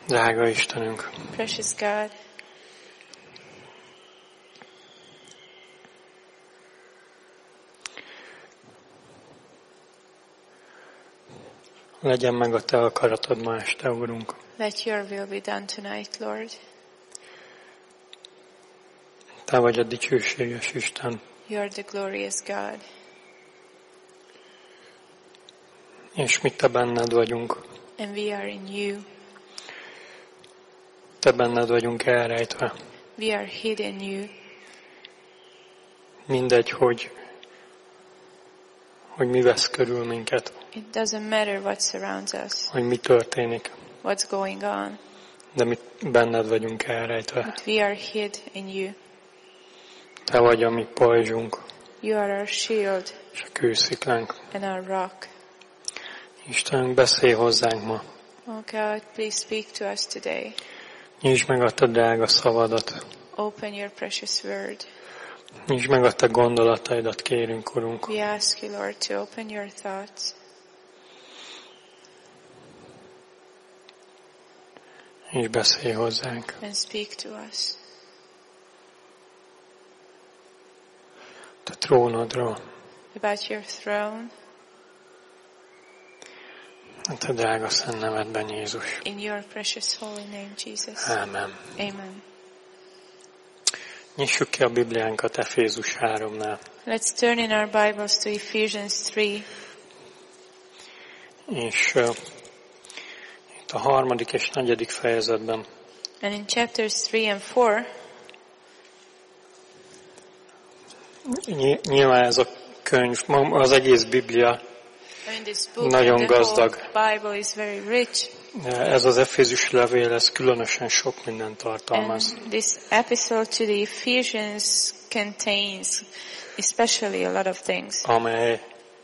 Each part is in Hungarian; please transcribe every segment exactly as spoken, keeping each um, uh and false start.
Drága Istenünk, Precious God, legyen meg a Te akaratod ma este, Urunk. let your will be done tonight, Lord. Te vagy a dicsőséges Isten, You are the glorious God, és mi Te benned vagyunk. and we are in you. Te benned vagyunk elrejtve. We are hid in you. Mindegy, hogy, hogy mi vesz körül minket, It doesn't matter what surrounds us, hogy mi történik, what's going on, de mi benned vagyunk elrejtve. but we are hid in you. Te vagy a mi pajzsunk, You are our shield és a kősziklánk. and our rock. Istenünk, beszélj hozzánk ma. Oh God, please speak to us today. Nyisd meg a Te drága szavadat. Open your precious word. Nyisd meg a Te gondolataidat, kérünk, Urunk. We ask you, Lord, to open your thoughts. És beszélj hozzánk. And speak to us. Te trónodról, About your throne, a Te drága szent nevedben, Jézus. in your precious holy name, Jesus. Ámen. Amen. Nyissuk ki a Bibliánkat Efézus háromnál. Let's turn in our Bibles to Ephesians three. És uh, itt a harmadik és negyedik fejezetben And in chapters three and four, ny- nyilván ez a könyv, ma az egész Biblia, I mean, this book Nagyon and the gazdag. whole Bible is very rich. ez az Efézus levél, ez különösen sok mindent tartalmaz. And this epistle to the Ephesians contains especially a lot of things amely,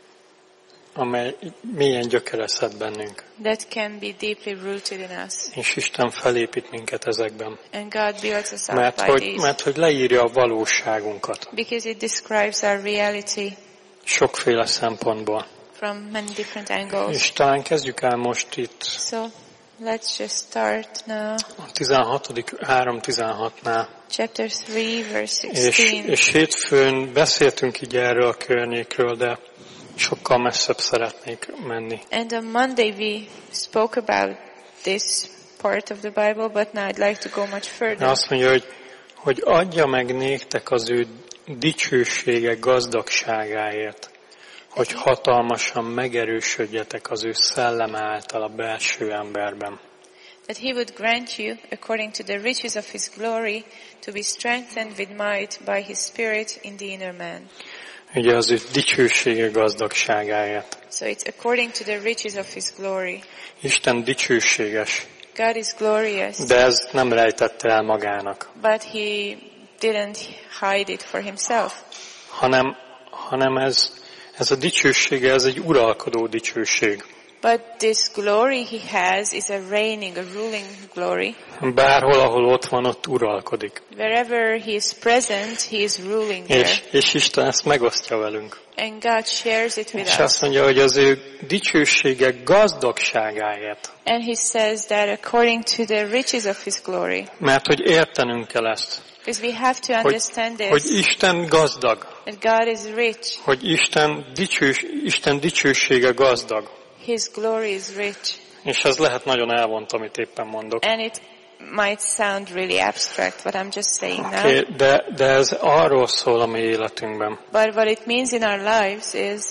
amely mélyen gyökerezhet bennünk. that can be deeply rooted in us. És Isten felépít minket ezekben. And God builds us up Mert by hogy, these. mert hogy leírja a valóságunkat Because it describes our reality sokféle szempontból. from many different angles. És talán kezdjük el most itt So let's just start now. a tizenhatodik három tizenhatnál. Chapter three, verse És, sixteen. és hétfőn beszéltünk így erről a környékről, de sokkal messzebb szeretnék menni. And on Monday we spoke about this part of the Bible, but now I'd like to go much further. Azt mondja, hogy, hogy adja meg néktek az ő dicsősége gazdagságáért, hogy hatalmasan megerősödjetek az ő szelleme által a belső emberben. That he would grant you, according to the riches of his glory, to be strengthened with might by his Spirit in the inner man. Ugye az ő dicsősége gazdagságáért. So it's according to the riches of his glory. Isten dicsőséges, God is glorious, de ez nem rejtette el magának, but he didn't hide it for himself. hanem, hanem ez, ez a dicsősége, ez egy uralkodó dicsőség. But this glory he has is a reigning, a ruling glory. Bárhol, ahol ott van, ott uralkodik. Wherever he is present, he is ruling there. És, és Isten ezt megosztja velünk. And God shares it with És us. azt mondja, hogy az ő dicsősége gazdagságáért. And he says that according to the riches of his glory. Mert hogy értenünk kell ezt. Because we have to Hogy, understand hogy this, Isten gazdag. that God is rich. Hogy Isten, dicsős, Isten dicsősége gazdag. His glory is rich. És ez lehet nagyon elvont, amit éppen mondok. And it might sound really abstract, what I'm just saying now. Okay, de, de ez arról szól a mi életünkben, But what it means in our lives is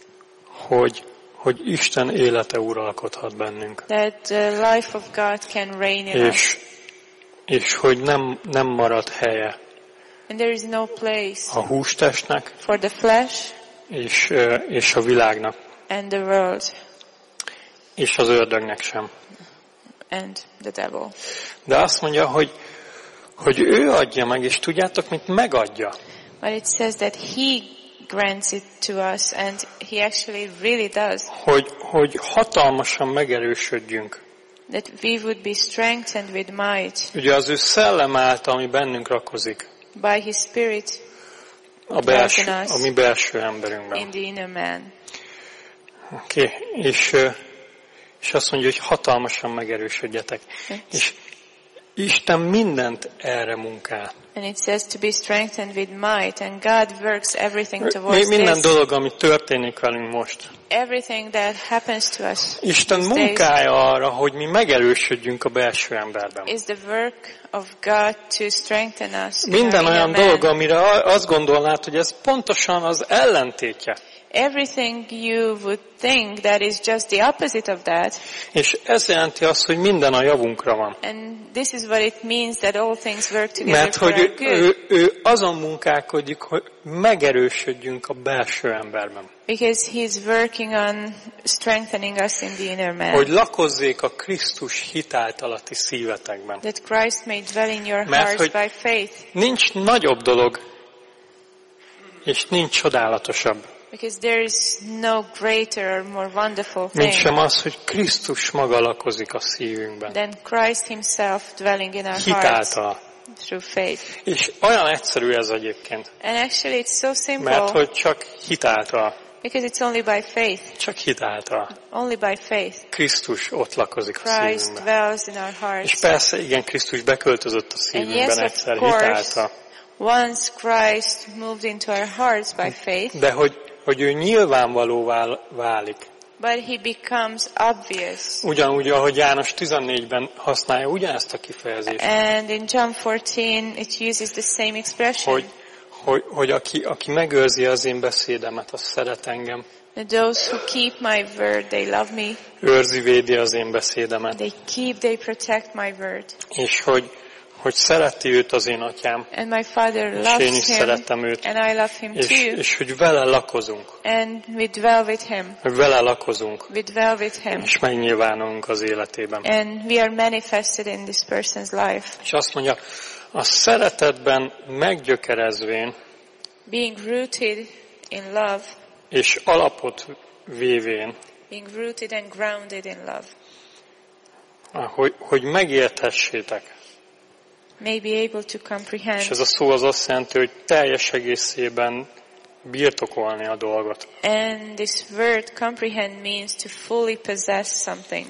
hogy, hogy Isten élete uralkodhat bennünk. that the life of God can reign in us. És, és hogy nem, nem marad helye And there is no place a hústestnek for the flesh és, és a világnak, and the world és az ördögnek sem. and the devil. De azt mondja, hogy, hogy ő adja meg, és tudjátok, mit megadja. But it says that he grants it to us, and he actually really does. Hogy, hogy hatalmasan megerősödjünk. That we would be strengthened with might Ugye az ő szellem által, ami bennünk rakozik, by his Spirit a, belső, a mi belső emberünkben. in the inner man. Okay. És, És azt mondja, hogy hatalmasan megerősödjetek. És Isten mindent erre munkál. And it says to be strengthened with might, and God works everything Mi- towards Minden this. dolog, ami történik velünk most. Everything that happens to us Isten these days munkája arra, hogy mi megerősödjünk a belső emberben. is the work of God to strengthen us. in Minden our olyan inner man. dolog, amire azt gondolnád, hogy ez pontosan az ellentétje. Everything you would think that is just the opposite of that. És ez jelenti azt, hogy minden a javunkra van. And this is what it means that all things work together Mert for hogy our ő, good. ő, ő azon munkálkodik, hogy megerősödjünk a belső emberben. Because he's working on strengthening us in the inner man. Hogy lakozzék a Krisztus hitáltalati szívetekben. That Christ may dwell in your Mert hearts hogy- by faith. Nincs nagyobb dolog, és nincs csodálatosabb, Because there is no greater or more wonderful mint thing sem az, hogy Krisztus maga lakozik a szívünkben. than Christ himself dwelling in our hearts Hitáltal. through faith. És olyan egyszerű ez egyébként. And actually it's so Mert simple hogy csak hitáltal, because it's only by faith. csak hitáltal. Only by faith. Krisztus ott lakozik a Christ szívünkben. dwells in our És hearts. persze, igen, Krisztus beköltözött a And yes, szívünkben of egyszer course, hitáltal. once Christ moved into our hearts by faith, De hogy, hogy ő nyilvánvalóvá válik. but he becomes obvious. Ugyanúgy, ahogy János tizennégyben használja ugyanezt a kifejezést. And in John fourteen, it uses the same expression. Hogy, hogy, hogy aki, aki megőrzi az én beszédemet, az szeret engem. Those who keep my word, they love me. Őrzi, védi az én beszédemet. They keep, they protect my word. És hogy, hogy szereti őt az én atyám, And my Father és loves én is him, szeretem őt, and I love him és, too. és hogy vele lakozunk, And we dwell with him. hogy vele lakozunk, We dwell with him. és megnyilvánulunk az életében. And we are manifested in this person's life. És azt mondja, a szeretetben meggyökerezvén, Being rooted in love, és alapot vévén, being rooted and grounded in love, hogy, hogy megérthessétek. may be able to comprehend. És ez a szó az azt jelenti, hogy teljes egészében birtokolni a dolgot. And this word comprehend means to fully possess something.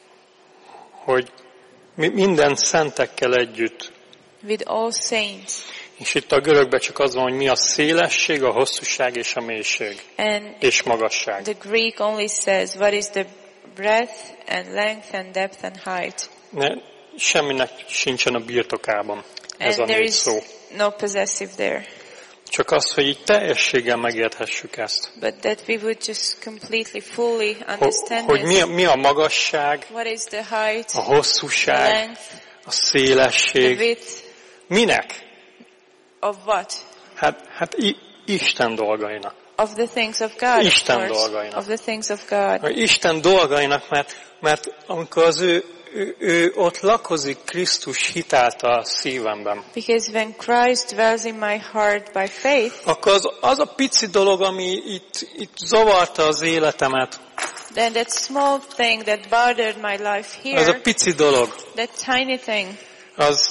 Hogy mi minden szentekkel együtt. With all saints. És itt a görögben csak az van, hogy mi a szélesség, a hosszúság és a mélység. And És magasság. the Greek only says what is the breadth and length and depth and height. Ne, semminek sincsen a birtokában ez And a there négy is szó. no possessive there. Csak az, hogy így teljességgel megérthessük ezt. But that we would just completely, fully Hogy, understand hogy mi, a, this. mi a magasság, What is the height, a the hosszúság, length, a the szélesség. width Minek? of what? Hát, hát i, Isten dolgainak. Of the things of God, Isten of course. dolgainak. Of the things of God. A Isten dolgainak, mert, mert amikor az ő, ő, ő ott lakozik Krisztus hitáltal szívemben, Because when Christ dwells in my heart by faith, akkor az, az a pici dolog, ami itt, itt zavarta az életemet, then that small thing that bothered my life az a here, pici dolog, that tiny thing, az,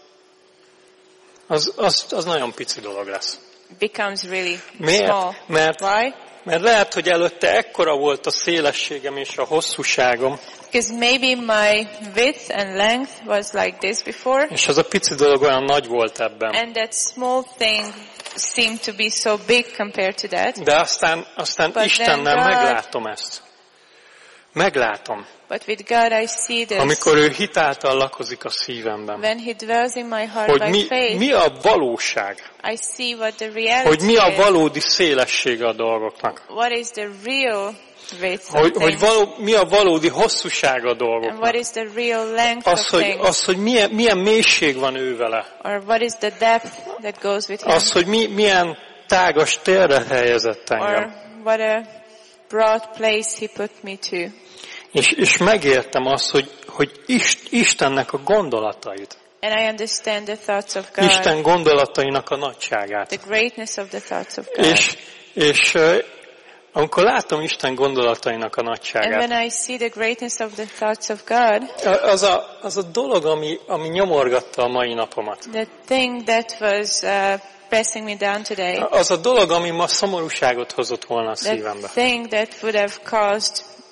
az, az, az nagyon pici dolog lesz. becomes really Miért? small. Mert, Why? mert lehet, hogy előtte ekkora volt a szélességem és a hosszúságom, Because maybe my width and length was like this before, és az a pici dolog olyan nagy volt ebben. and that small thing seemed to be so big compared to that. De aztán, aztán But Istennel then God- meglátom ezt. Meglátom. But with God I see this. Amikor ő hitáltal lakozik a szívemben. When He dwells in my heart Hogy by mi, faith, mi a valóság. I see what the reality Hogy mi a is. valódi szélessége a dolgoknak. What is the real width Hogy, of hogy things? való, mi a valódi hosszúsága a And what dolgoknak. is the real length Az, of hogy, things? az, hogy milyen, milyen mélység van ő vele. Or what is the depth that goes with Him? Az, hogy mi, milyen tágas térre helyezett Or engem. what a broad place He put me to. És, és megértem azt, hogy, hogy Ist, Istennek a gondolatait. And I understand the thoughts of God, Isten gondolatainak a nagyságát. the greatness of the thoughts of God. És, és uh, amikor látom Isten gondolatainak a And nagyságát, when I see the greatness of the thoughts of God, az a, az a dolog, ami, ami nyomorgatta a mai napomat. the thing that was uh, pressing me down today, Az a dolog, ami ma szomorúságot hozott volna a the szívembe. thing that would have caused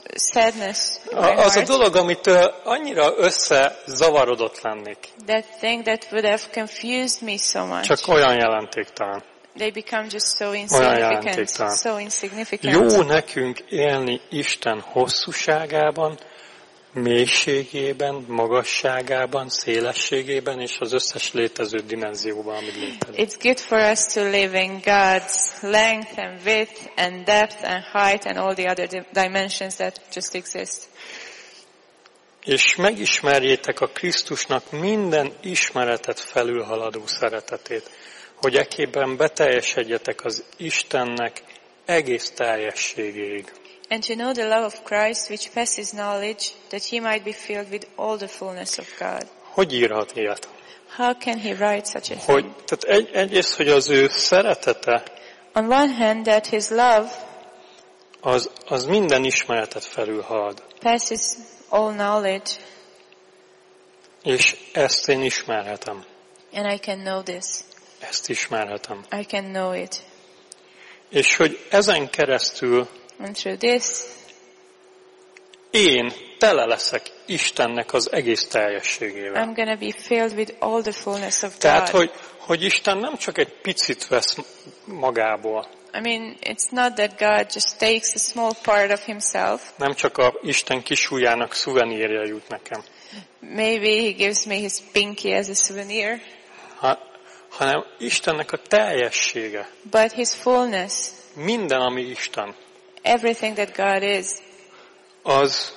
sadness in my Az a heart. dolog, amitől annyira összezavarodott lennék. That thing that would have confused me so much. Csak olyan jelentéktelen. They become just so Olyan insignificant. jelentéktelen. So insignificant. Jó nekünk élni Isten hosszúságában, mélységében, magasságában, szélességében és az összes létező dimenzióban, amit létezik. It's good for us to live in God's length and width and depth and height and all the other di- dimensions that just exist. És megismerjétek a Krisztusnak minden ismeretet felülhaladó szeretetét, hogy ekében beteljesedjetek az Istennek egész teljességéig. And to know the love of Christ which passes knowledge, that he might be filled with all the fullness of God. Hogy írhat ilyet? How can he write such a Hogy, thing? tehát egy, egyrészt, hogy az ő szeretete, On one hand, that his love az, az minden ismeretet felülhalad. passes all knowledge, És ezt én ismerhetem. and I can know this. Ezt ismerhetem. I can know it. És hogy ezen keresztül And through this, én tele leszek Istennek az egész teljességével. I'm going to be filled with all the fullness of Tehát, God. hogy, hogy Isten nem csak egy picit vesz magából, I mean, it's not that God just takes a small part of himself. nem csak a Isten kisujjának szuvenírja jut nekem, Maybe he gives me his pinky as a souvenir, ha, hanem Istennek a teljessége, but his fullness, minden, ami Isten, everything that God is, az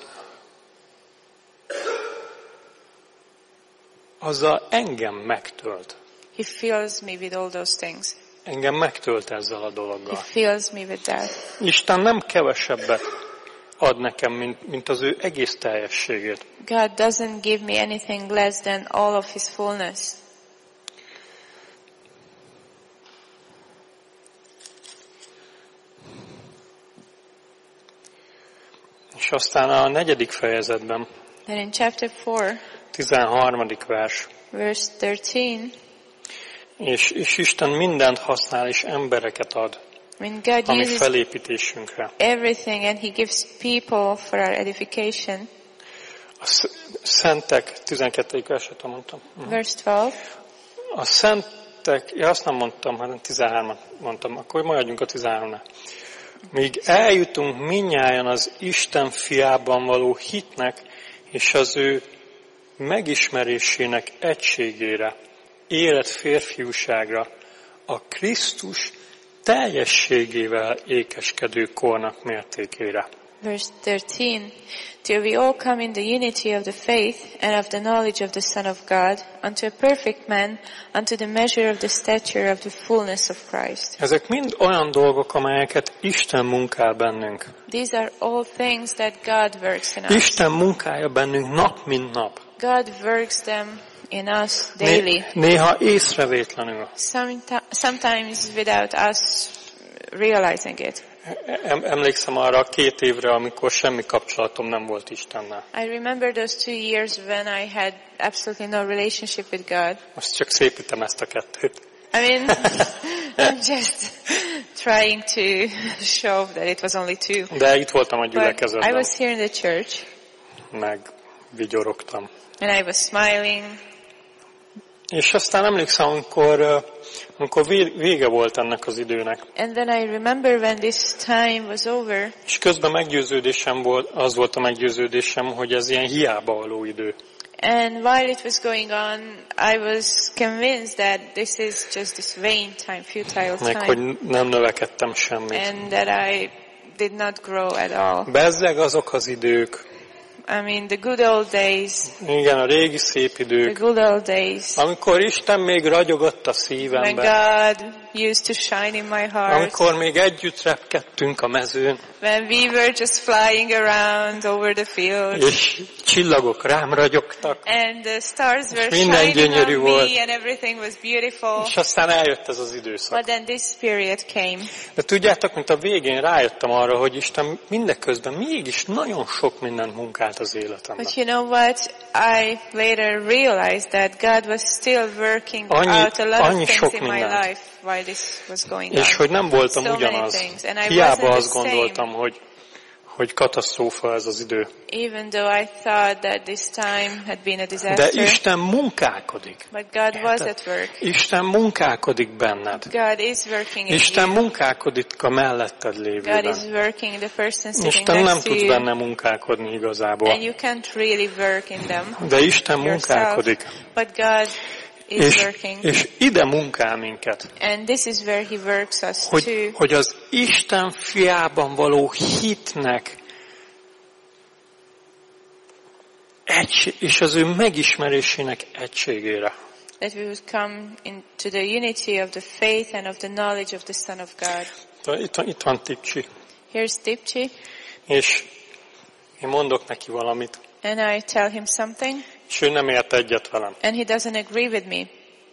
azzal engem megtölt. he fills me with all those things. Engem megtölt ezzel a He dologgal. fills me with that. Isten nem kevesebbet ad nekem, mint, mint az ő egész teljességét. God doesn't give me anything less than all of his fullness. És aztán a negyedik fejezetben, Then in chapter four, tizenharmadik vers, verse thirteen, és, és Isten mindent használ, és embereket ad, when God ami uses felépítésünkre. everything and he gives people for our edification. A sz- szentek, tizenkettedik verset mondtam. Verse twelve, A szentek, ja azt nem mondtam, hanem tizenhármat mondtam, akkor maradjunk a tizenháromnál. Míg eljutunk mindnyájan az Isten fiában való hitnek, és az ő megismerésének egységére, élet férfiúságra, a Krisztus teljességével ékeskedő kornak mértékére. verse thirteen, till we all come in the unity of the faith and of the knowledge of the Son of God, unto a perfect man, unto the measure of the stature of the fullness of Christ. Ezek mind olyan dolgok, amelyeket Isten munkál bennünk. These are all things that God works in us. Isten munkálja bennünk nap, mint nap. God works them in us daily. Né- néha észrevétlenül. Someti- Sometimes without us realizing it. Em- emlékszem arra a két évre, amikor semmi kapcsolatom nem volt Istennel. I remember those two years when I had absolutely no relationship with God. Most csak szépítem ezt a kettőt. I mean, I'm just trying to show that it was only two. De itt voltam a But I gyülekezetben, was here in the church meg vigyorogtam. and I was smiling. És aztán emlékszem, amikor, ö, amikor vé- vége volt ennek az időnek. And then I remember when this time was over, És közben meggyőződésem volt, az volt a meggyőződésem, hogy ez ilyen hiába való idő. and while it was going on, I was convinced that this is just this vain time, futile Meg, time, hogy nem növekedtem semmit. and that I did not grow at all. Bezzeg azok az idők, I mean, the good old days, igen, a régi szép the idők, good old days, amikor Isten még ragyogott a when szívemben, God used to shine in my heart, amikor még együtt repkedtünk a mezőn, when we were just flying around over the field, és csillagok rám ragyogtak, and the stars were minden shining gyönyörű on volt. me, and everything was beautiful. és aztán eljött ez az időszak. But then this period came. De tudjátok, mint a végén rájöttem arra, hogy Isten mindeközben mégis nagyon sok mindent munkált az életemben. But you know what? I later realized that God was still working Annyi- out a lot annyi of sok things in my mindent. life while this was going És on. hogy nem voltam So many ugyanaz. things. And I Hiába wasn't azt the same. gondoltam, hogy, hogy katasztrófa ez az idő. Even though I thought that this time had been a De disaster, Isten munkálkodik. but God was at work. Isten munkálkodik benned. God is working in Isten you. munkálkodik a melletted God lévőben. is working in the person sitting Isten nem next to tudsz you, benne munkálkodni igazából. and you can't really work in them De Isten yourself, munkálkodik. but God is És, working. és ide munkál minket. And this is where He works us Hogy, too. hogy az Isten fiában való hitnek egység, és az ő megismerésének egységére. That we would come into the unity of the faith and of the knowledge of the Son of God. Itt, itt van Tipcsi, Here's Tipchi, és én mondok neki valamit, and I tell him something, és ő nem ért egyet velem. and he doesn't agree with me.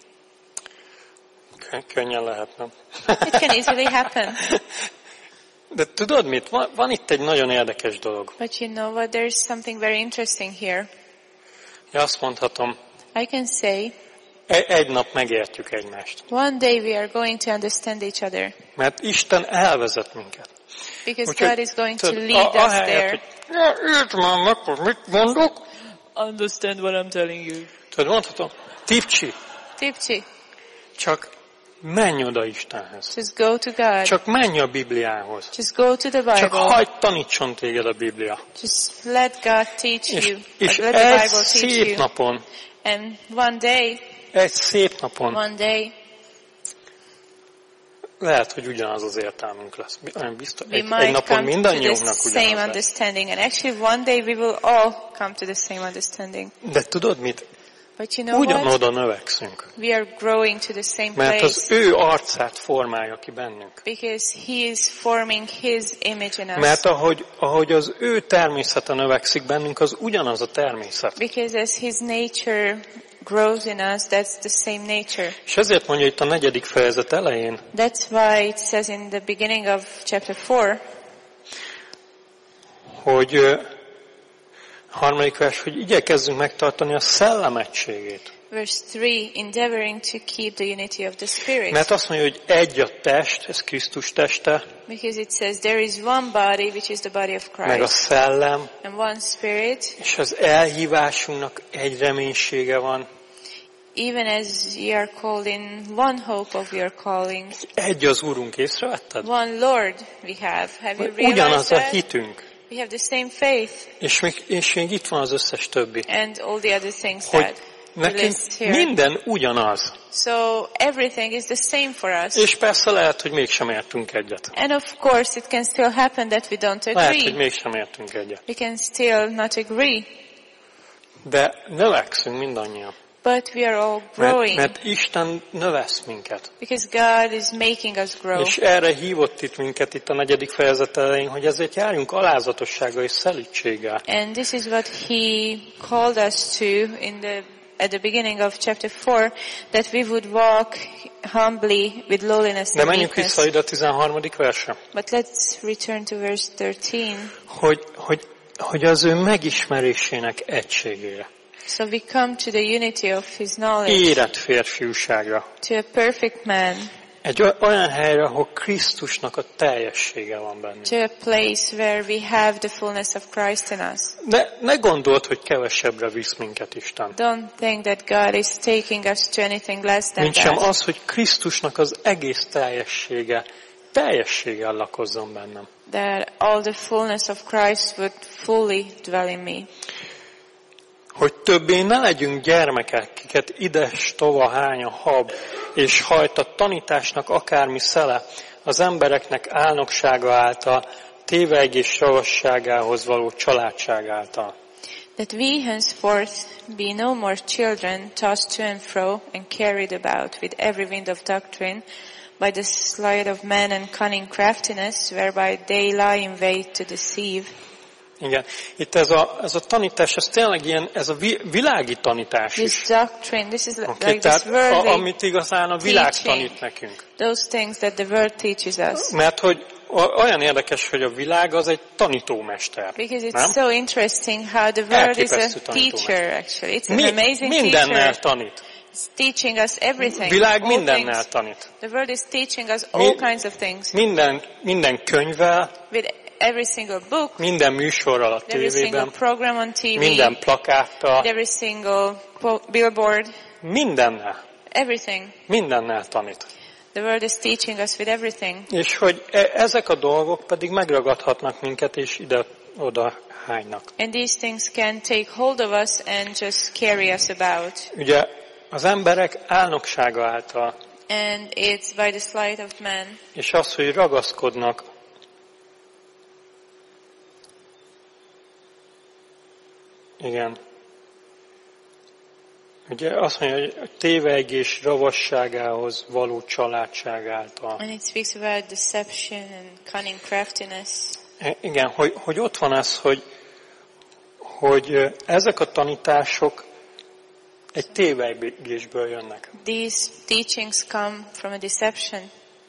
Könnyen lehet, nem? It can easily happen. De tudod mit? Van, van itt egy nagyon érdekes dolog. But you know what? There is something very interesting here. Én azt mondhatom, I can say, e- egy nap megértjük egymást. one day we are going to understand each other. Mert Isten elvezet minket. Because Úgyhogy, God is going to tudod, lead a- us ahelyett, there. hogy, ja, értsd már meg, hogy mit mondok. Understand what I'm telling you. Tudod, mondhatom, Tipcsi, Tipchi, csak menj oda Istenhez. just go to God. Csak menj a Bibliához. Just go to the Csak Bible. hagyd tanítson téged a Biblia. Just let God teach És, you. és Let the egy Bible teach szép you. napon, And one day, egy szép napon one day, lehet, hogy ugyanaz az értelmünk lesz. Olyan biztos, we egy, egy might napon come to the mindannyiunknak same ugyanaz lesz. understanding. And actually one day we will all come to the same understanding. De tudod mit? But you know what? Ugyanoda növekszünk. We are growing to the same Mert place. az ő arcát formálja ki bennünk. Because He is forming His image in us. Mert ahogy, ahogy az ő természete növekszik bennünk, az ugyanaz a természet. Because as His nature grows in us, that's the same nature. És ezért mondja itt a negyedik fejezet elején, That's why it says in the beginning of chapter four, hogy ö, harmadik vers, hogy igyekezzünk megtartani a szellemegységét. verse three, endeavoring to keep the unity of the Spirit. Mert azt mondja, hogy egy a test, ez Krisztus teste, Because it says there is one body, which is the body of meg a Christ, szellem, and one Spirit, és az elhívásunknak egy reménysége van. even as ye are called in one hope of your calling. Egy az Úrunk, észrevetted? One Lord we have. Have you Ugyanaz realized a that? hitünk. We have the same faith És még, és még itt van az összes többi. and all the other things Hogy that we nekünk list here. minden ugyanaz. So everything is the same for us. És persze lehet, hogy mégsem értünk egyet. And of course it can still happen that we don't Lehet, hogy agree. mégsem értünk egyet. We can still not agree. De növekszünk mindannyian. But we are all Mert, growing. mert Isten növesz minket. Because God is making us grow. És erre hívott itt minket itt a negyedik fejezet elején, hogy ezért járjunk alázatossággal és szelítséggel. And this is what He called us to in the at the beginning of chapter four, that we would walk humbly with lowliness De and menjünk meekness. vissza ide a tizenharmadik versre. But let's return to verse thirteen. Hogy, hogy, hogy az ő megismerésének egységére. So we come to the unity of His knowledge, Érett férfiúságra. to a perfect man, Egy olyan helyre, ahol Krisztusnak a teljessége van bennünk. to a place where we have the fullness of Christ in us. Ne, ne gondold, hogy kevesebbre visz minket Isten. Don't think that God is taking us to anything less than Mint sem that. az, hogy Krisztusnak az egész teljessége, teljességgel lakozzon bennem. That all the fullness of Christ would fully dwell in me. Hogy többé ne legyünk gyermekek, kiket ides tova hány a hab, és hajt a tanításnak akármi szele, az embereknek álnoksága által, tévegés ravasságához való családság által. That we henceforth be no more children, tossed to and fro, and carried about with every wind of doctrine, by the sleight of men and cunning craftiness, whereby they lie in wait to deceive. Igen. Itt ez a, ez a tanítás, ez tényleg ilyen, ez a vi, világi tanítás This is. doctrine, this is Okay, like this tehát a, worldly, amit igazán a világ teaching. tanít nekünk. those things that the world teaches us. Mert hogy olyan érdekes, hogy a világ az egy tanítómester. Because it's Nem? so interesting how the world is Elképesztő a tanítómester. teacher, actually. It's an Mi, amazing mindennel teacher. tanít. It's teaching us everything. Világ all mindennel things. tanít. The world is teaching us all Mi- kinds of things. Minden, minden könyvvel, With every single book, minden műsorral a every single tévében, program on T V, minden plakáttal, every single po- billboard, mindennel, everything. mindennel tanít. The Word is teaching us with everything. És hogy e- ezek a dolgok pedig megragadhatnak minket, és ide-oda hánynak. And these things can take hold of us and just carry us about. Ugye az emberek álnoksága által, And it's by the sleight of man. és az, hogy ragaszkodnak igen. Ugye azt mondja, hogy tévegés ravasságához való családság által. And it speaks about deception and cunning craftiness. E- Igen, hogy, hogy ott van ez, hogy, hogy ezek a tanítások egy tévegésből jönnek. These teachings come from a deception.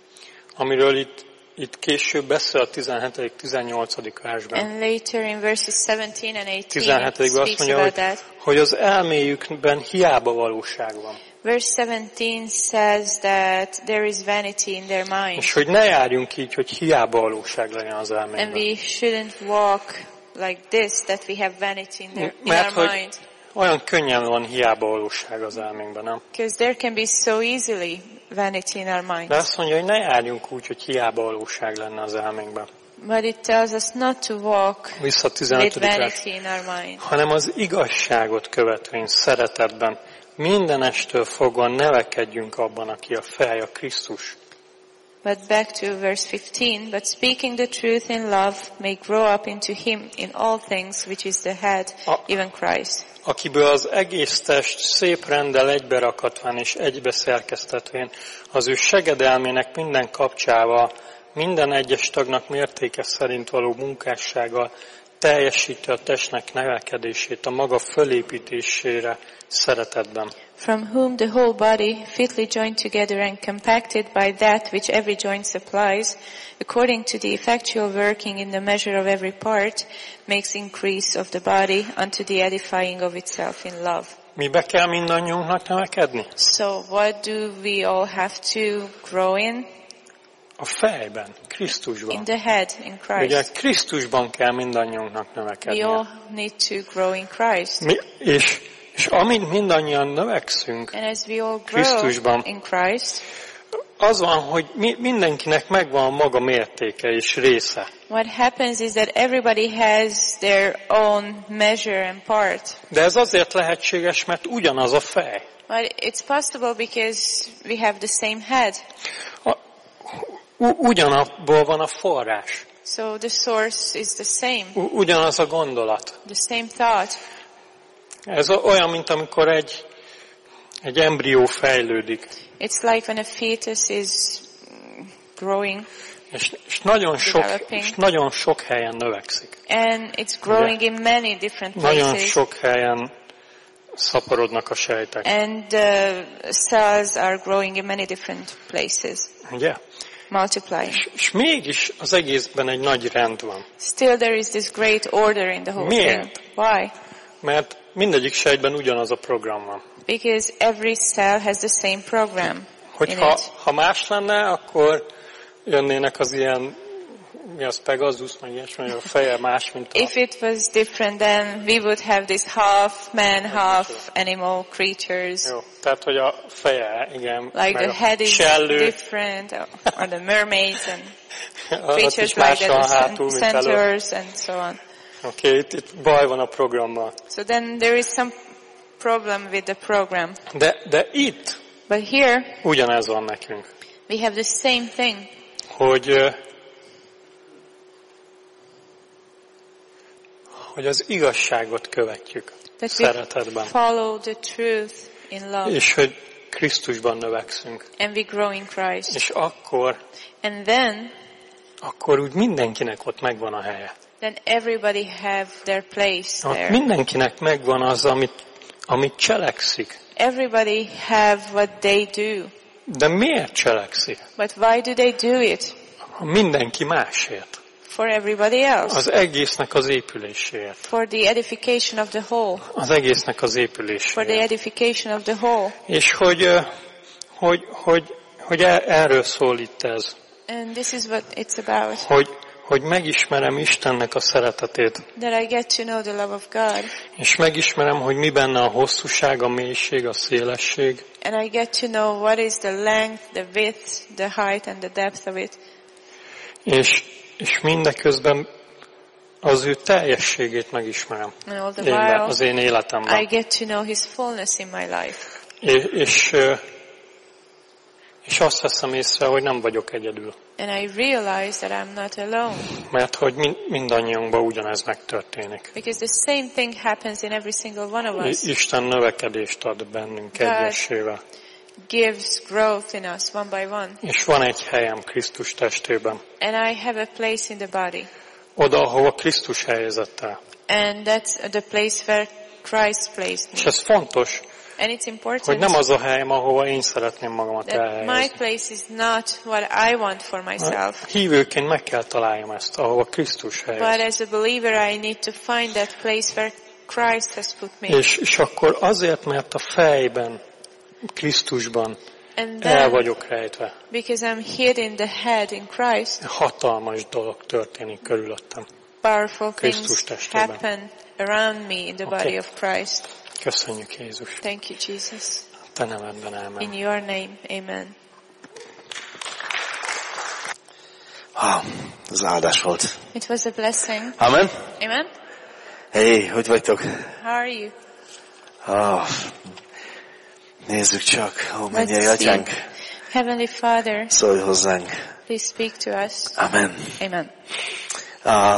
Amiről itt, itt később beszél a tizenhetedik tizennyolcadik versben. And later in verses seventeen and eighteen it tizenhetedikben azt speaks mondja, about hogy, that. hogy az elméjükben hiába valóság van. Verse seventeen says that there is vanity in their mind. És hogy ne járjunk így, hogy hiába valóság legyen az And elménkben. we shouldn't walk like this, that we have vanity in, their, in Mert our hogy mind. olyan könnyen van hiába valóság az elménkben, nem? Because there can be so easily vanity in our mind. De azt mondja, hogy ne járjunk úgy, hogy hiába valóság lenne az elménkben. But it tells us not to walk Vissza a with tizenötödik vers. vanity in our mind. Hanem az igazságot követvén, szeretetben, mindenestől fogva nevekedjünk abban, aki a fej, a Krisztus. But back to verse fifteen, but speaking the truth in love may grow up into him in all things, which is the head, A- even Christ. Akiből az egész test szép renddel egyberakatván és egybeszerkesztetvén, az ő segedelmének minden kapcsával, minden egyes tagnak mértéke szerint való munkássággal teljesíti a testnek nevelkedését a maga fölépítésére szeretetben. From whom the whole body, fitly joined together and compacted by that which every joint supplies, according to the effectual working in the measure of every part, makes increase of the body unto the edifying of itself in love. Mibe kell mindannyiunknak növekedni? So what do we all have to grow in? A fejben, In Krisztusban. the head, in Ugye Christ. Krisztusban kell mindannyiunknak We növekedni. all need to grow in Christ. Mi, és, és amint mindannyian növekszünk, And as we all grow Krisztusban. in Christ, az van, hogy mi, mindenkinek megvan a maga mértéke és része. what happens is that everybody has their own measure and part. De ez azért lehetséges, mert ugyanaz a fej. But it's possible because we have the same head. A, u, ugyanabból van a forrás. So the source is the same, U, ugyanaz a gondolat. the same thought. Ez olyan, mint amikor egy, egy embrió fejlődik. It's like when a fetus is mm, growing És, és, nagyon sok, Developing. és nagyon sok helyen növekszik. and it's growing in many different Nagyon places. sok helyen szaporodnak a sejtek. And the cells are growing in many different places, Ugye? multiplying. És, és mégis az egészben egy nagy rend van. Still there is this great order in the whole Miért? thing. Why? Mert mindegyik sejtben ugyanaz a program van. Because every cell has the same program in Hogyha it. ha más lenne, akkor jönnének az ilyen, mi az Pegasus, meg ilyesmi, hogy a feje más, mint a... If it was different, then we would have this half man, half animal creatures. Jó, tehát, hogy a feje, igen, Like meg the head a is sellő, different, or the mermaids and ott creatures is like más that, van the hátul, mint elő. centaurs and so on. Oké, okay, itt, itt baj van a programmal. So then there is some problem with the program. De, de itt But here ugyanez van nekünk, we have the same thing. hogy, ö, hogy az igazságot követjük That we szeretetben, follow the truth in love és hogy Krisztusban növekszünk. and we grow in Christ. És akkor, And then, akkor úgy mindenkinek ott megvan a helye. then everybody have their place Ott there. mindenkinek megvan az, amit, amit cselekszik. Everybody have what they do. De miért cselekszik? But why do they do it? Mindenki másért. For everybody else. Az egésznek az épüléséért. For the edification of the whole. Az egésznek az For the épüléséért. edification of the whole. És hogy, ö, hogy, hogy, hogy e- erről szól itt ez. And this is what it's about. Hogy, hogy megismerem Istennek a szeretetét. That I get to know the love of God. És megismerem, hogy mi benne a hosszúság, a mélység, a szélesség. And I get to know what is the length, the width, the height and the depth of it. És, és mindeközben az ő teljességét megismerem. And all the Én, while, az én életemben. I get to know His fullness in my life. És, és, és azt veszem észre, hogy nem vagyok egyedül. And I realize that I'm not alone. Mert hogy mind, mindannyiunkban ugyanez megtörténik. Because the same thing happens in every single one of us. Isten növekedést ad bennünk God egyesével. gives growth in us one by one. És van egy helyem Krisztus testében. And I have a place in the body. Oda, ahova Krisztus helyezett el. And that's the place where Christ placed És me. ez fontos, And it's important hogy nem az a helyem, ahova én szeretném magamat that my elhelyezni. place is not what I want for myself. Hívőként meg kell találjam ezt, ahova Krisztus But helyez. as a believer, I need to find that place where Christ has put me. És, és akkor azért, mert a fejben, Krisztusban And el then, vagyok rejtve, because I'm hid in the head in Christ, hatalmas dolog történik körülöttem. powerful Krisztus things testében. happen around me in the Okay. body of Christ. Köszönjük, Jézus. Thank you, Jesus. Te nevedben, In ámen. your name, amen. Ah, ez áldás volt. It was a blessing. Amen? Amen? Hé, hogy vagytok? How are you? Ah, nézzük csak, ó, mennyei Let's see. atyánk, Heavenly Father, szólj hozzánk. please speak to us. Amen. Amen. Ah,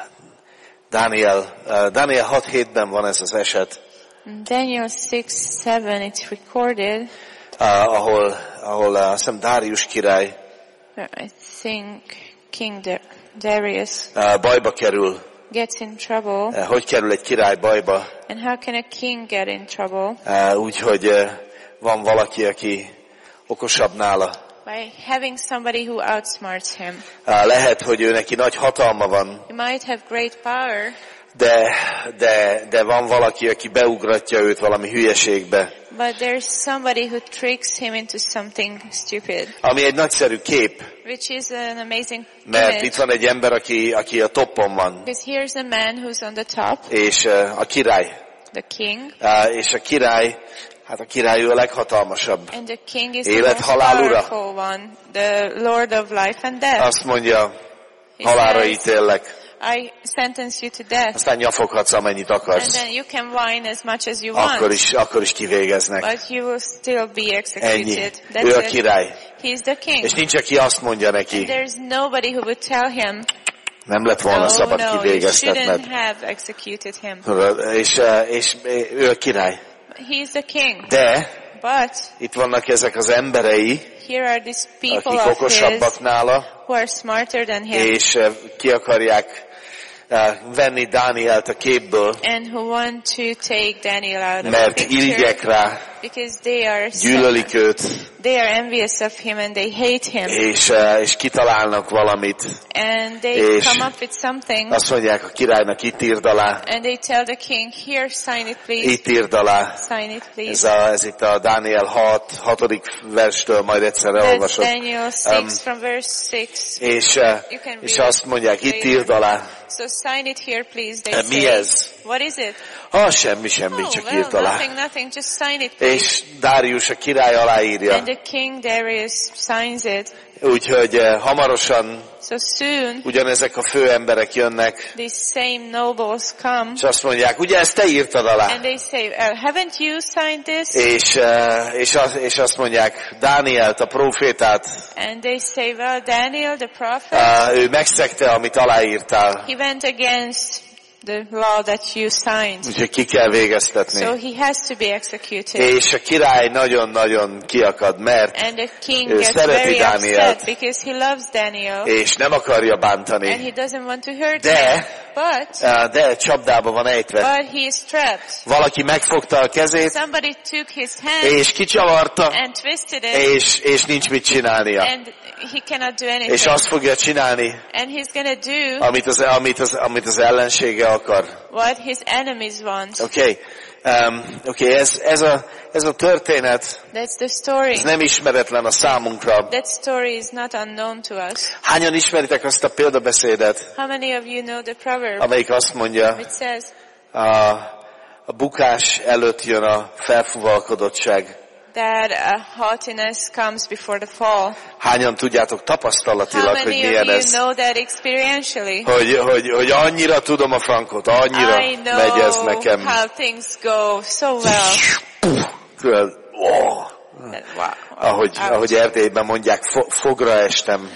Dániel, uh, Dániel hat hétben van ez az eset, In Daniel six seven, it's recorded, uh, ahol, ahol uh, azt hiszem Dárius király where I think King Da- Darius uh, bajba kerül. gets in trouble. Uh, hogy kerül egy király bajba? And how can a king get in trouble? Uh, úgy, hogy uh, van valaki, aki okosabb nála. By having somebody who outsmarts him. Uh, lehet, hogy ő neki nagy hatalma van, He might have great power, de, de, de van valaki, aki beugratja őt valami hülyeségbe. but there's somebody who tricks him into something stupid, Ami egy nagyszerű kép, which is an amazing mert image. itt van egy ember, aki, aki a toppon van, Because here's a man who's on the top, és uh, a király. the king, Uh, és a király, hát a király ő a leghatalmasabb. and the king is Élet, the most halál ura. powerful one, the Lord of life and death. Azt mondja, He halálra says, ítélek, I sentence you to death, aztán nyafoghatsz, amennyit and akarsz. then you can whine as much as you Akkor want, is, akkor is kivégeznek. but you will still be Ennyi. executed. Ő a That's it. király. He's the king. És nincs, aki azt mondja neki, There's nobody who would tell him, nem lett volna no, szabad no, you kivégeztetned. shouldn't have executed him. És, uh, és ő a király. He's the king. De But itt vannak ezek az emberei, here are these people akik of his okosabbak nála, who are smarter than him és uh, ki akarják uh, venni Dánielt a képből, and who want to take Daniel out of the mert picture irigyek rá, because they are gyűlölik őt, they are envious of him and they hate him és, uh, és kitalálnak valamit. and they és come up with something Azt mondják a királynak, itt írd alá, and they tell the king, here, sign it please, itt írd alá. sign it Ez, please. a, ez itt a Dániel hat, hatodik verstől majd egyszerre That's olvasod. Daniel six Um, from verse six. És, uh, You can és read azt mondják, itt later. írd alá. So sign it here please, they Uh, mi say. ez? What is it? Ah, semmi, semmi, Oh, csak well, írd alá. nothing, nothing, just sign it please. És Dárius a király aláírja. And the king Darius signs it. Úgyhogy uh, hamarosan So soon, ugyanezek a fő emberek jönnek, these same nobles come és azt mondják, ugye ezt te írtad alá? and they say, uh, haven't you signed this? És, uh, és, az, és azt mondják, Dánielt, a prófétát, And they say, well, Daniel, the prophet, uh, ő megszegte, amit aláírtál, he went against the law that you signed. úgyhogy ki kell végeztetni. So he has to be executed. És a király nagyon-nagyon kiakad, mert And the king ő gets szereti very Dánielt, upset because he loves Daniel és nem akarja and bántani, he doesn't want to hurt De- him. But, uh, de csapdába van ejtve. but he is trapped. Valaki megfogta a kezét, Somebody took his hand és kicsavarta, and twisted it és, és nincs mit csinálnia. and he cannot do anything. És azt fogja csinálni, And he's gonna do amit az, amit az, amit az ellensége akar. what his enemies want. Oké? Okay? Um, Oké, okay, ez, ez, a, ez a történet, That's the story. ez nem ismeretlen a számunkra. That story is not unknown to us. Hányan ismeritek azt a példabeszédet, How many of you know the proverb amelyik azt mondja, which says, a, a bukás előtt jön a felfuvalkodottság. that uh, haughtiness comes before the fall? Hányan tudjátok How tapasztalatilag, hogy many of milyen you ez? know that experientially? Hogy, hogy, hogy annyira tudom a frankot, annyira I megy ez know nekem. how things go so well. Tudod, oh, That, wow. ahogy, Ouch. ahogy Erdélyben mondják, fo- fogra estem,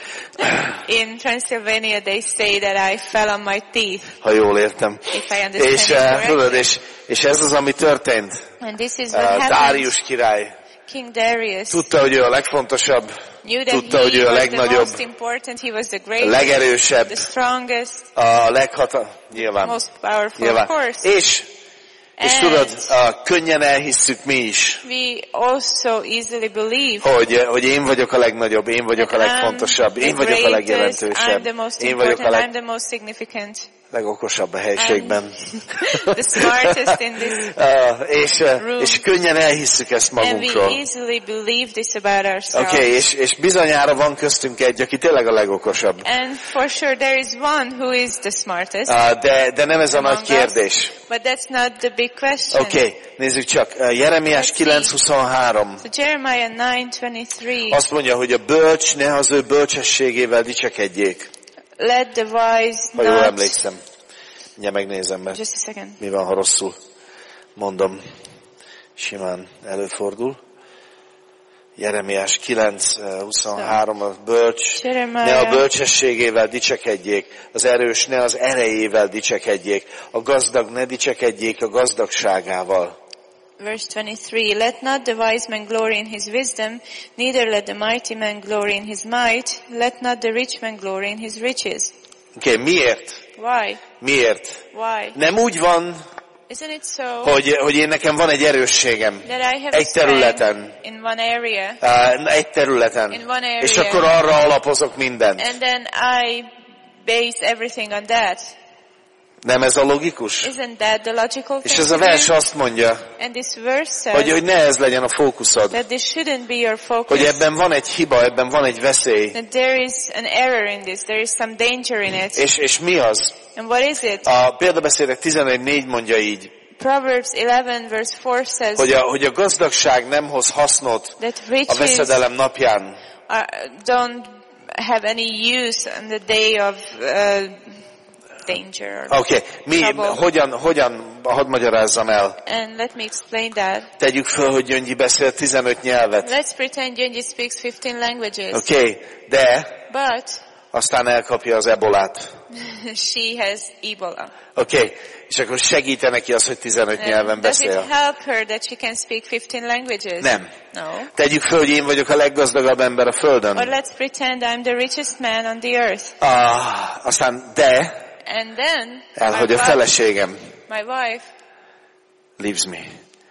In Transylvania they say that I fell on my teeth, ha jól értem. if I understand És, it eh, correctly. tudod, és, és ez az, ami történt. And this is Eh, what happened. Dárius király King Darius tudta, hogy ő a legfontosabb, knew that tudta, he hogy ő a was the legnagyobb, most important, he was the a greatest, legerősebb, the strongest, a leghata... Nyilván. most powerful, Nyilván. of course. És, és And tudod, a, könnyen elhisszük mi is, we also easily believe hogy, hogy én vagyok a legnagyobb, én vagyok a that I'm legfontosabb, the én vagyok a greatest, I'm legjelentősebb, the most én vagyok a important, I'm leg, the most significant, legokosabb a helységben. the smartest in this. Uh, és, uh, room. és könnyen elhisszük ezt And we magunkról. easily believe this about ourselves. Oké, okay, és, és bizonyára van köztünk egy, aki tényleg a legokosabb. And for sure there is one who is the smartest Uh, de, de nem ez a nagy among us, kérdés. but that's not the big question. Oké, okay, nézzük csak. Uh, Jeremiás Let's see. kilenc huszonhárom. So Jeremiah nine twenty-three. Azt mondja, hogy a bölcs ne az ő bölcsességével dicsekedjék. Let the wise Ha jól not... emlékszem. Ugye megnézem, mert Just a second. mi van, ha rosszul mondom. Simán előfordul. Jeremiás kilenc huszonhárom, a bölcs Jeremiah. ne a bölcsességével dicsekedjék, az erős ne az erejével dicsekedjék, a gazdag ne dicsekedjék a gazdagságával. Verse twenty-three. Let not the wise man glory in his wisdom, neither let the mighty man glory in his might, let not the rich man glory in his riches. Oké, okay, miért? Why? Miért? Why? Nem úgy van, Isn't it so hogy, hogy én nekem van egy erősségem. that I have Egy a területen. strength in one area, Uh, egy területen. In one area. És akkor arra alapozok mindent. and then I base everything on that? Nem ez a logikus? Isn't that the logical És thing ez a to vers do? azt mondja, And this verse says hogy, hogy ne ez legyen a fókuszod. that this shouldn't be your focus. Hogy ebben van egy hiba, ebben van egy veszély. That there is an error in this. There is some danger in it. És, és mi az? And what is it? A példabeszédek tizenegy négy mondja így, Proverbs eleven verse four says hogy a, hogy a gazdagság nem hoz hasznot that a riches veszedelem napján. are, don't have any use on the day of uh, danger. or Oké, okay. Mi, trouble. hogyan, hogyan, hadd magyarázzam el. And let me explain that. Tegyük föl, hogy Gyöngyi beszél tizenöt nyelvet. Let's pretend Yunji speaks fifteen languages. Oké, okay. De But aztán elkapja az ebolát. she has Ebola. Oké, okay. És akkor segíte neki az, hogy tizenöt nyelven And does it beszél. help her that she can speak fifteen languages? Nem. No. Tegyük föl, hogy én vagyok a leggazdagabb ember a Or Földön. let's pretend I'm the richest man on the earth. Ah, aztán de And then elhagy my a wife, feleségem. my wife Leaves me.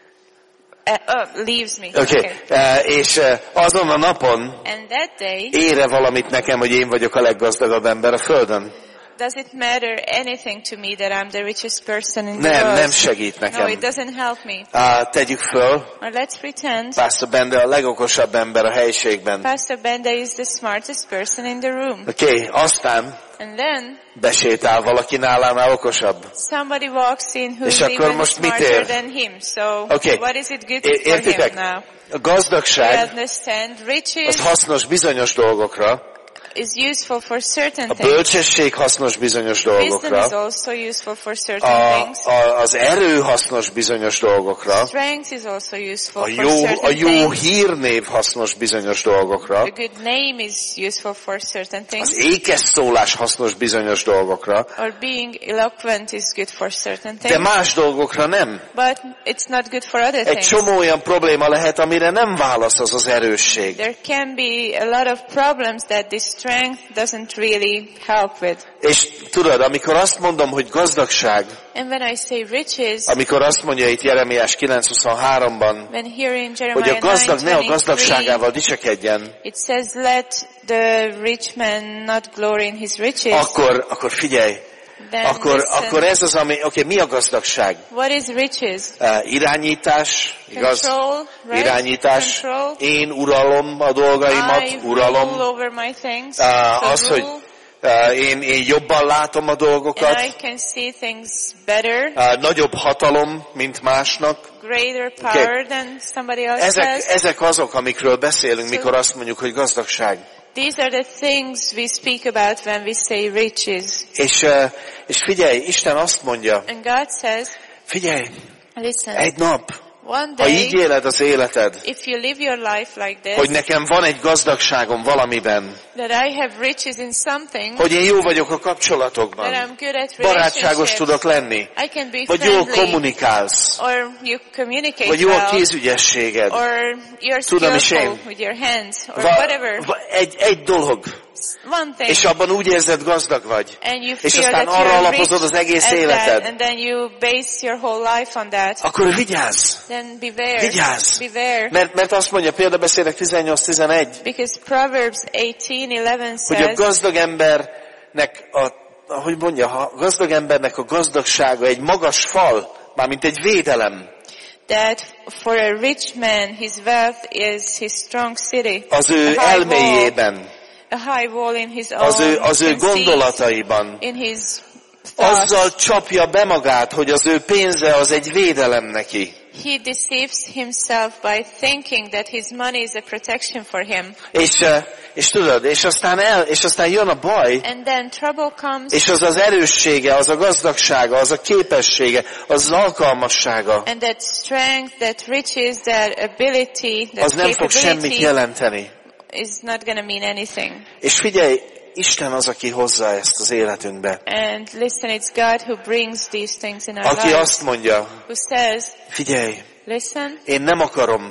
uh, uh, leaves me. Oké, okay. uh, és uh, azon a napon And that day, ére valamit nekem, hogy én vagyok a leggazdagabb ember a Földön? does it matter anything to me that I'm the richest person in the Nem, world? nem segít No, it nekem. doesn't help me. Uh, tegyük föl, Or let's pretend Pastor Bende a legokosabb ember a helyiségben. Pastor Benda is the smartest person in the room. Oké, okay. Aztán And then besétál valaki nálánál okosabb. somebody walks in who's És akkor even most mit smarter ér? than him. So Okay. what is it good É- for értitek? him now? A I gazdagság understand az riches hasznos bizonyos dolgokra, is useful for certain a things. bölcsesség hasznos bizonyos Wisdom is dolgokra, also useful for certain a, things. a, az erő hasznos bizonyos dolgokra, Strength is also useful a for jó, certain a jó things. hírnév hasznos bizonyos dolgokra, A good name is useful for certain things. az ékes szólás hasznos bizonyos dolgokra, Or being eloquent is good for certain de things. más dolgokra nem. But it's not good for other Egy things. csomó olyan probléma lehet, amire nem válasz az az erősség. There can be a lot of problems that this strength doesn't really help with. És tudod, amikor azt mondom, hogy gazdagság, And when I say riches, amikor azt mondja itt Jeremiás kilenc huszonháromban, when here in hogy a Jeremiah gazdag ne a nine twenty-three, gazdagságával dicsekedjen, it says, let the rich man not glory in his riches. akkor, akkor figyelj, akkor, listen. akkor ez az, ami, oké, okay, mi a gazdagság? What is riches? Uh, irányítás, igaz? Control, right? Irányítás. Control. Én uralom a dolgaimat, I uralom. rule over my things. Uh, So az, hogy rule. uh, én, én jobban látom a dolgokat. And I can see things better, Uh, nagyobb hatalom, mint másnak. greater power than somebody else Ezek, has. ezek azok, amikről beszélünk, mikor azt mondjuk, hogy gazdagság. These are the things we speak about when we say riches. És, uh, és figyelj, Isten azt mondja, And God says, figyelj, listen, egy nap, one ha így day, éled az életed, if you live your life like this, hogy nekem van egy gazdagságom valamiben, that I have riches in something, hogy én jó vagyok a that kapcsolatokban, I'm good at barátságos relationships, tudok lenni, I can be vagy jól friendly, kommunikálsz, or you communicate vagy jó a well, kézügyességed, or you're Tudom is skillful én. with your hands, or Va, whatever. va, egy, egy dolog, One thing. és abban úgy érzed gazdag vagy, And you és feel aztán that arra you're alapozod rich az egész at that, életed, and then you base your whole life on that. akkor vigyázz, Then beware. vigyázz, Beware. mert, mert azt mondja, példabeszédek tizennyolc tizenegy, Because Proverbs eighteen eleven hogy a says gazdag embernek a, ahogy mondja, a gazdag embernek a gazdagsága egy magas fal, mármint egy védelem, that for a rich man his wealth is his strong city. az a ő high wall, elméjében, a high wall in his own az ő, az ő conceit, gondolataiban. in his thoughts. Azzal csapja be magát, hogy az ő pénze az egy védelem neki. He deceives himself by thinking that his money is a protection for him. És, eh, és tudod, és aztán, el, és aztán jön a baj, And then trouble comes, és az az erőssége, az a gazdagsága, az a képessége, az az alkalmassága, and that strength, that riches, that ability, that az nem fog semmit capability jelenteni. is not going to mean anything. És figyelj, Isten az, aki hozza ezt az életünkbe. And listen, it's God who brings these things in our Aki lives. azt mondja, Who says, figyelj, listen, én nem akarom,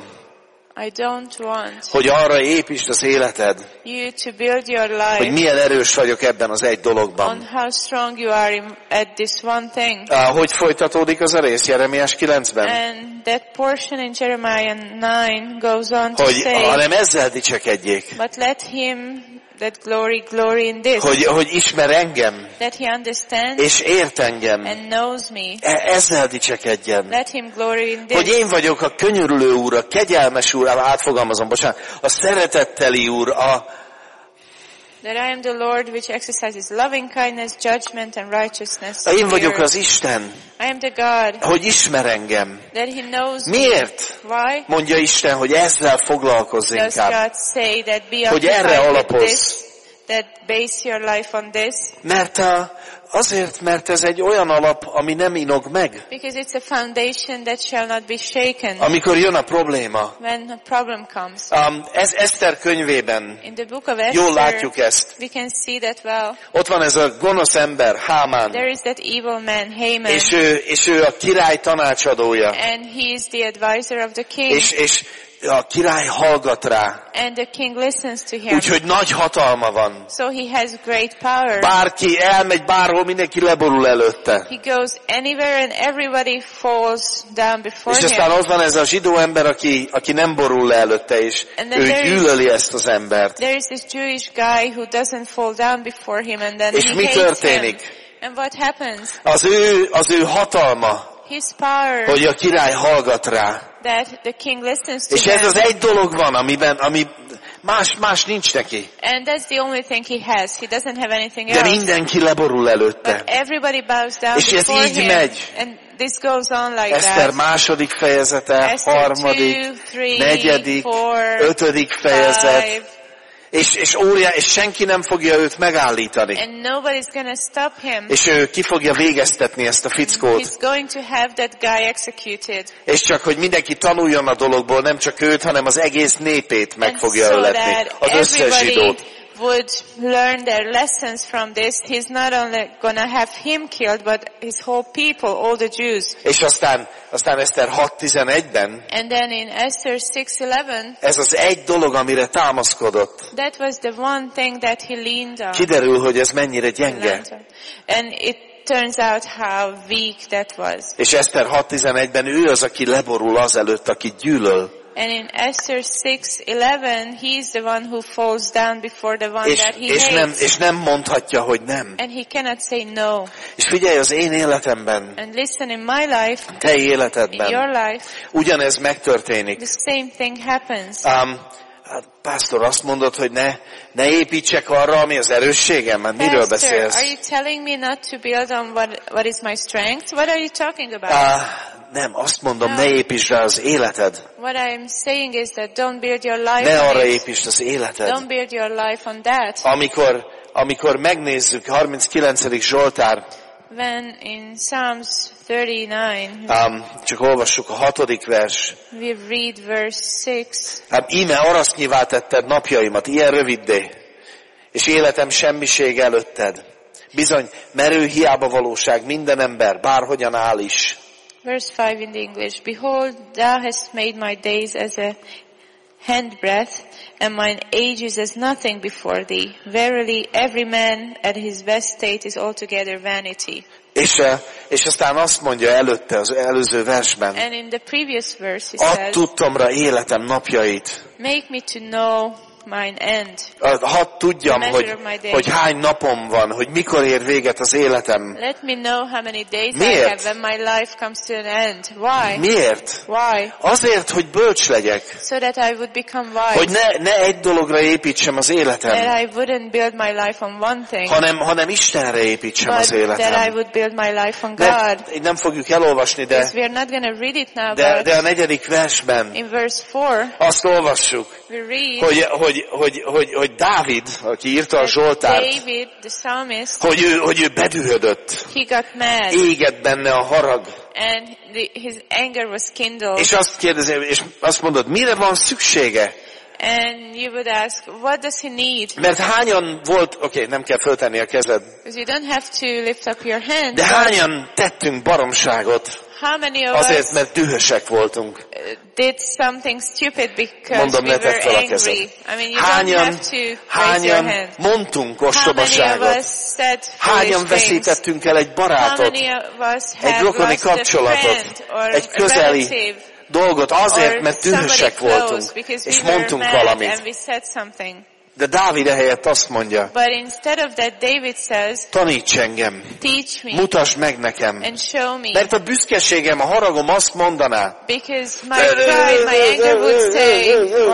I don't want hogy arra építsd az életed, you to build your hogy life milyen erős vagyok ebben az egy on dologban. how strong you are in, at this one thing. Ah, hogy folytatódik az a rész Jeremiás kilencben? And that portion in Jeremiah nine goes on to Hogy say, hanem ezzel dicsekedjék, but let him that glory glory in this, hogy, hogy ismer engem, that he understands és ért engem, and knows me. E- ezzel dicsekedjen. Let him glory in Hogy this, én vagyok a könyörülő úr, a kegyelmes úr, átfogalmazom, bocsánat, a szeretetteli úr, a, that I am the Lord which exercises loving kindness, judgment and righteousness. a én vagyok here. az Isten, I am the God, hogy ismer engem. that he knows Miért? me. Why? Mondja Isten, hogy ezzel foglalkozz Does inkább. God say that be Hogy erre occupied with alapozz. this, that base your life on this? Mert a, azért, mert ez egy olyan alap, ami nem inog meg. Because it's a foundation that shall not be shaken Amikor jön a probléma. when a problem comes. Um, ez Eszter könyvében, In the book of jól Esther, látjuk ezt. we can see that well. Ott van ez a gonosz ember, Hámán, There is that evil man, Haman, és ő, és ő a király tanácsadója. and he is the advisor of the king, És, és a király hallgat rá. and the king listens to him. Úgyhogy nagy hatalma van. So he has great power. Bárki elmegy bárhol, mindenki leborul előtte. He goes anywhere and everybody falls down before És aztán him. ott van ez a zsidó ember, aki, aki nem borul le előtte, és And then ő there is- gyűlöli ezt az embert. There is this Jewish guy who doesn't fall down before him, and then És he mi hates történik? him. And what happens? Az ő, az ő hatalma, His power, hogy a király hallgat rá. that the king listens to És him. ez az egy dolog van, amiben, ami más, más nincs neki. And that's the only thing he has. He doesn't have anything De else. mindenki leborul előtte. But everybody bows down És ez before így him. megy. And this goes on like Eszter that. második fejezete, Esther harmadik, two, three, negyedik, four, ötödik fejezet, five, és, és óriá, és senki nem fogja őt megállítani. and nobody's going to stop him. És ő ki fogja végeztetni ezt a fickót. He's going to have that guy executed. És csak, hogy mindenki tanuljon a dologból, nem csak őt, hanem az egész népét meg And fogja so öletni. that Az összes everybody zsidót. would learn their lessons from this. He's not only going to have him killed, but his whole people, all the Jews. És aztán, aztán Eszter hat tizenegyben And then in Esther six eleven, ez az egy dolog, amire támaszkodott. that was the one thing that he leaned on. Kiderül, hogy ez mennyire gyenge. And it turns out how weak that was. És Eszter hat tizenegyben ő az, aki leborul azelőtt, aki gyűlöl. And in Esther six eleven, he is the one who falls down before the one és, that he és, hates. nem, és nem mondhatja, hogy nem. And he cannot say no. És figyelj, az én életemben, And listen, in my life, te in your életedben life, ugyanez megtörténik. the same thing happens. Um, hát, pásztor, azt mondod, hogy ne, ne építsek arra, ami az erősségem? Hát miről Pastor, beszélsz? are you telling me not to build on what, what is my strength? What are you talking about? Uh, nem, azt mondom, ne építsd rá az életed. What I'm saying is that don't build your life Ne on arra it. építsd az életed. Don't build your life on that. Amikor, amikor megnézzük, harminckilencedik Zsoltár, When in Psalms thirty-nine, um, csak olvassuk a hatodik vers. we read verse six. Hát íme arasznyivá tetted napjaimat, ilyen röviddé, és életem semmiség előtted. Bizony, merő hiába valóság minden ember, bárhogyan áll is. Verse five in the English. Behold, thou hast made my days as a handbreadth, and mine age is as nothing before thee. Verily, every man at his best state is altogether vanity. És, és aztán azt mondja előtte, az előző versben, And in the previous verse he add says, tudtomra életem napjait. make me to know mine end. Hadd tudjam, The hogy, measure of my days. hogy hány napom van, hogy mikor ér véget az életem. Let me know how many days I Miért? have when my life comes to an end. Why? Miért? Why? Azért, hogy bölcs legyek. So that I would become wise. Hogy ne, ne egy dologra építsem az életem, That I wouldn't build my life on one thing, hanem, hanem Istenre építsem but az that I életem. would build my life on Nem, God. így nem fogjuk elolvasni, de, Because we are not going to read it now, de, but de a negyedik versben in verse four, azt olvassuk, we read hogy, hogy, hogy, hogy, hogy Dávid, aki írta a that Zsoltárt, David, the psalmist, hogy ő, hogy ő bedühödött, he got mad, égett benne a harag. and the, his anger was kindled. És azt kérdezi, és azt mondod, mire van szüksége? And you would ask, what does he need? Mert hányan volt, oké, okay, nem kell föltenni a kezed, Because you don't have to lift up your hand. de but hányan tettünk baromságot how many of azért, us mert dühösek voltunk. uh, did something stupid because Mondom, we ne tedd were fel a angry? kezed. I mean, you don't Hányan, have to raise your hányan hand. mondtunk How many of ostobaságot? us said Hányan foolish things? veszítettünk el egy How barátot, many of us egy have rokoni lost a kapcsolatot, friend or egy a közeli relative dolgot azért, or mert somebody dühösek close voltunk, because és we were mondtunk mad valamit. and we said something? De Dávid ehelyett azt mondja, But instead of that, David says, taníts engem, teach me mutasd meg nekem. and show me. Mert a büszkeségem, a haragom azt mondaná, Because my pride, my anger would say,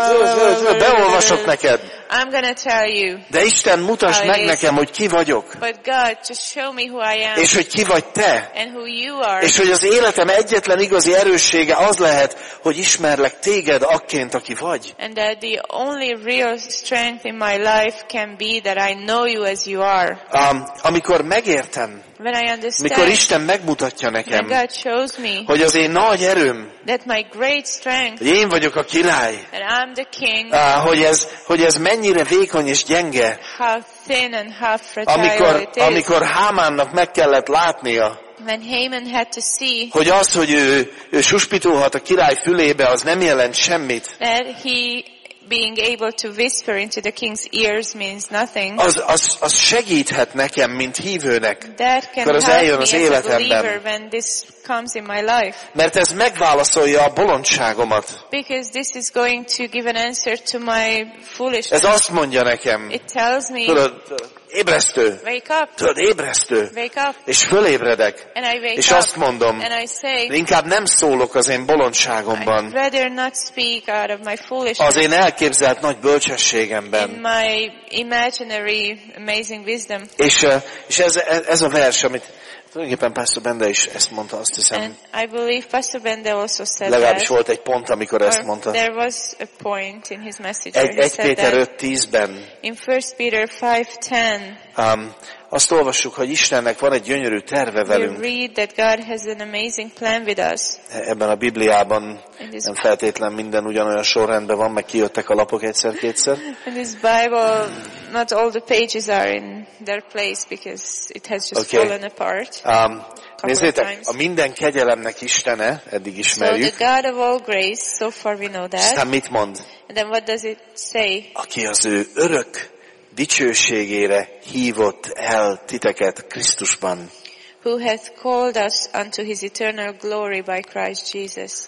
beolvasok neked, I'm going to tell you. de Isten mutasd How it meg is. nekem, hogy ki vagyok, But God, just show me who I am és hogy ki vagy te, and who you are. és hogy az életem egyetlen igazi erőssége az lehet, hogy ismerlek téged akként, aki vagy. And that the only real strength in my life can be that I know you as you are. Um, amikor megértem, When I mikor understand, Isten megmutatja when nekem, God shows me hogy az én nagy erőm, that my great strength, hogy én vagyok a király, that I'm the king, uh, hogy, ez, hogy ez mennyire vékony és gyenge, how thin and how fragile amikor, it is. amikor Hámánnak meg kellett látnia, When Haman had to see hogy az, hogy ő, ő suspitolhat a király fülébe, az nem jelent semmit. that he being able to whisper into the king's ears means nothing. Az, az, az segíthet nekem, mint hívőnek. That can Akkor az help eljön me az as a életemben. believer when this comes in my life. Mert ez megválaszolja a bolondságomat. Because this is going to give an answer to my foolishness. Ez azt mondja nekem, It tells me, tudod, ébresztő, wake up, tudod, ébresztő, wake up. és fölébredek, And I wake és up azt mondom, and I say, inkább nem szólok az én I'd bolondságomban, rather not speak out of my az foolishness én elképzelt nagy in bölcsességemben. my imaginary amazing wisdom. És, eh, és ez, ez a vers, amit tulajdonképpen Pastor Bende is ezt mondta, azt hiszem, And I believe Pastor Bende also said legalábbis that. volt egy pont, amikor ezt Or mondta. there was a point in his message Egy, where he egy said Péter that. öt tízben In First Peter five ten, um, azt olvassuk, hogy Istennek van egy gyönyörű terve we velünk. read that God has an amazing plan with us. Ebben a Bibliában In this, nem feltétlen minden ugyanolyan sorrendben van, meg kijöttek a lapok egyszer-kétszer. in this Bible, not all the pages are in their place because it has just Okay. fallen apart. Um, nézzétek, times. a minden kegyelemnek Istene, eddig So ismerjük, the God of all grace, so far we know that. aztán mit mond? And then what does it say? Aki az ő örök dicsőségére hívott el titeket Krisztusban. Who hath called us unto his eternal glory by Christ Jesus.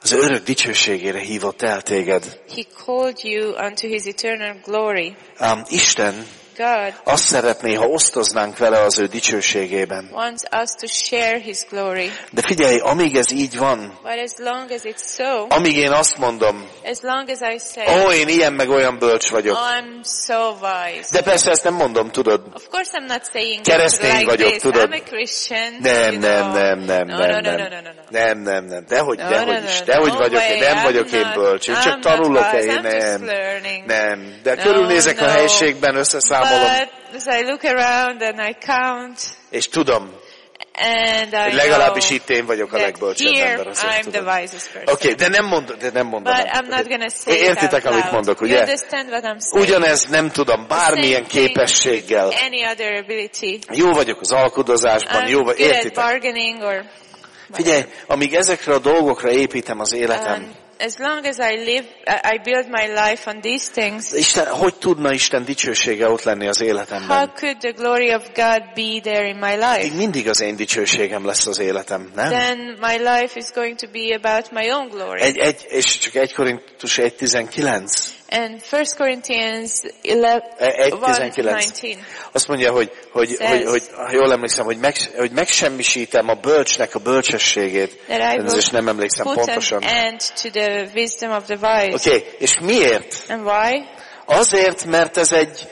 az örök dicsőségére hívott el téged. He called you unto his eternal glory. Ám Isten God azt szeretné, ha osztoznánk vele az ő dicsőségében. wants us to share his glory. De figyelj, amíg ez így van, But as long as it's so, amíg én azt mondom, as long as I say, ó, én ilyen meg olyan bölcs vagyok. oh, I'm so wise. De persze ezt nem mondom, tudod. Of course I'm not saying it Keresztény like vagyok, this. tudod. I'm a Christian. Nem, you nem, know. nem, nem, no, nem, no, no, nem. no, no, no, no. Nem, nem, nem. Dehogy, No, dehogy no, is. no, Dehogy no vagyok way, én, nem I'm vagyok én not- bölcs. Én I'm csak not tanulok, wise, én I'm just nem. learning. Nem. De No, körülnézek a no. helyiségben, összeszámolom, But as I look around and I count, és tudom, and I hogy legalábbis know itt én vagyok a that legbölcsebb here ember, azért I'm tudom. the wisest person. Oké, okay, de nem mondom, de nem mondom. But I'm not gonna say it Értitek, out amit loud. mondok, You ugye? understand what I'm saying? Ugyanez nem tudom, bármilyen Same thing képességgel. with Any other ability. Jó vagyok az alkudozásban, I'm jó vagy, good at értitek? bargaining or Figyelj, amíg ezekre a dolgokra építem az életem, Um, as long as I live, I I build my life on these things. Isten, hogy tudna Isten dicsősége ott lenni az How életemben? could the glory of God be there in my Még life? mindig az én dicsőségem lesz az életem, nem? Then my life is going to be about my own glory. Egy, egy, és csak egy Korintus egy tizenkilenc. And First Corinthians eleven, egy one tizenkilenc. nineteen. Azt mondja, hogy, hogy, Says- hogy, hogy ha jól emlékszem, hogy, meg, hogy megsemmisítem a bölcsnek a bölcsességét. That I Elnézést, nem will emlékszem put pontosan. an end to the wisdom of the wise. Oké, okay, és miért? And why? Azért, mert ez egy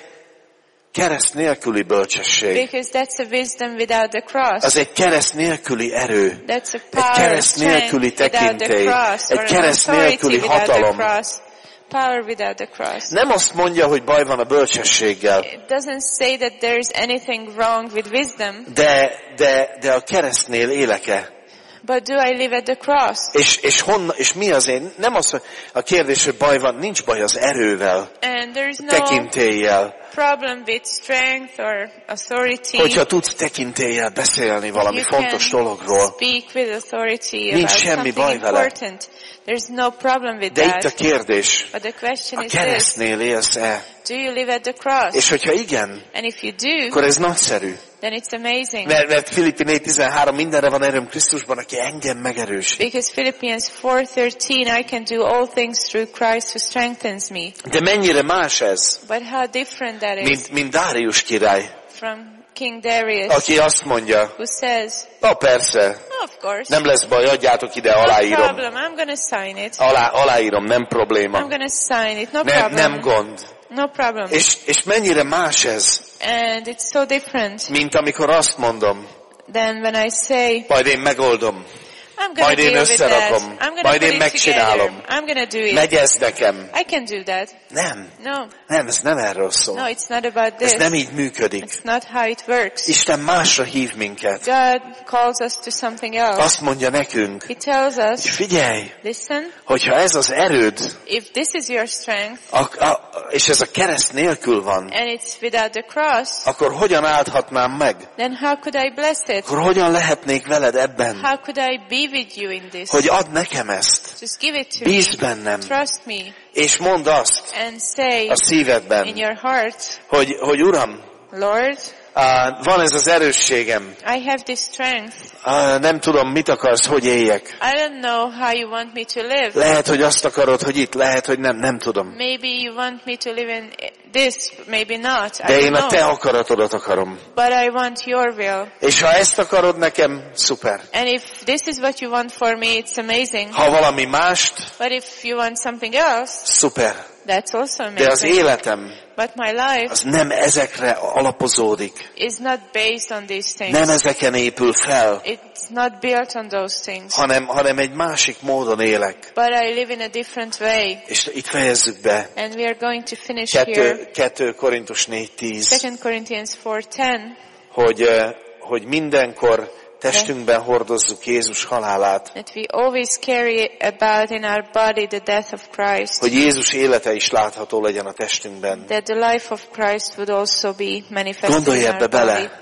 kereszt nélküli bölcsesség. Because that's a wisdom without the cross. Az egy kereszt nélküli erő. That's a Egy power, kereszt nélküli strength without the tekintély. cross. Egy Or an kereszt authority nélküli without the hatalom. cross. Power without the cross. Nem azt mondja, hogy baj van a bölcsességgel, It doesn't say that there is anything wrong with wisdom, de, de, de a keresztnél éleke. but do I live at the cross? És, és, honna, és mi az én? Nem az, hogy a kérdés, hogy baj van, nincs baj az erővel, And there is no tekintéllyel. problem with strength or authority. Hogyha tudsz tekintéllyel beszélni valami You fontos can dologról. speak with authority Nincs about semmi something baj vele. important. There's no problem with De itt a that. kérdés, But the question a is this: keresztnél élsz-e? do you live at the cross? És hogyha igen, And if you do, akkor ez nagyszerű. then it's amazing. Mert, mert Filippi négy tizenhárom, mindenre van erőm Krisztusban, aki engem megerősít. Because Philippians four thirteen, I can do all things through Christ who strengthens me. De mennyire más ez, But how different that is mint, mint Dárius király, from King Darius, aki azt mondja, who says, na persze, oh, of course, nem lesz baj, adjátok ide, no aláírom. problem, I'm going to sign it. Alá, aláírom, nem I'm probléma. going to sign it, no Nem, problem. nem gond. No problem. És, és mennyire más ez, And it's so different mint amikor azt mondom, than when I say, majd én megoldom, I'm going majd to én deal with that. összerakom, I'm going majd to én put it megcsinálom, together. I'm going to do it. megy ez nekem. I can do that. Nem, No, nem, ez nem erről szól. no, it's not about Ez this. nem így működik. It's not how it works. Isten másra hív minket. God calls us to something else. Azt mondja nekünk, He tells hogy us, figyelj, listen, hogyha ez az erőd, if this is your strength a, a, és ez a kereszt nélkül van, and it's without the cross, akkor hogyan áldhatnám meg? then how could I bless it? Akkor hogyan lehetnék veled ebben? How could I be with you in this? Hogy add nekem ezt. Just give it to me. Bízz bennem. Trust me És mondd azt and say a in szívedben, your heart, hogy, hogy Uram, Lord, á, van ez az erősségem. I have this strength. Á, nem tudom, mit akarsz, hogy éljek. I don't know how you want me to live. Lehet, hogy azt akarod, hogy itt, lehet, hogy nem, nem tudom. Maybe you want me to live in this, maybe not. I De don't én a te know. akaratodat akarom. But I want your will. És ha ezt akarod nekem, szuper. And if this is what you want for me, it's amazing. Ha valami mást, But if you want something else, szuper. that's also De az amazing. életem, But my life az nem ezekre alapozódik. is not based on these things. Nem ezeken épül fel, It's not built on those things. hanem, hanem egy másik módon élek. But I live in a different way. És itt fejezzük be. And we are going to finish here. Kettő, kettő Korintus négy tíz, Second Corinthians four ten. hogy, eh, hogy mindenkor testünkben hordozzuk Jézus halálát, That we always carry about in our body the death of Christ. hogy Jézus élete is látható legyen a testünkben. That the life of Christ would also be manifested Gondolj in ebbe our bele. body.